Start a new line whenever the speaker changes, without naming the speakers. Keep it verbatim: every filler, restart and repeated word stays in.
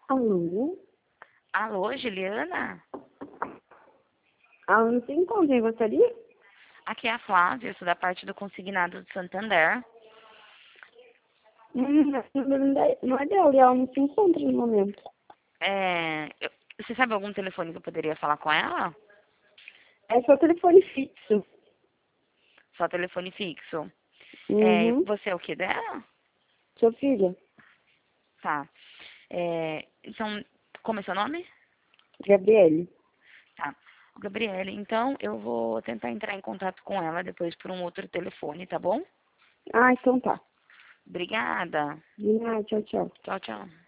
Alô?
Alô, Juliana?
Ela não se encontra em gostaria?
Aqui é a Flávia, eu sou da parte do Consignado do Santander.
Hum, não é não é dela, ela não se encontra no momento.
É, eu- você sabe algum telefone que eu poderia falar com ela?
É só telefone fixo.
Só telefone fixo. É,
Uhum.
você é o que dela?
Sua filha?
Tá. É, então, como é seu nome?
Gabriele.
Tá. Gabriele, então eu vou tentar entrar em contato com ela depois por um outro telefone, tá bom?
Ah, então tá.
Obrigada.
De nada, tchau, tchau.
Tchau, tchau.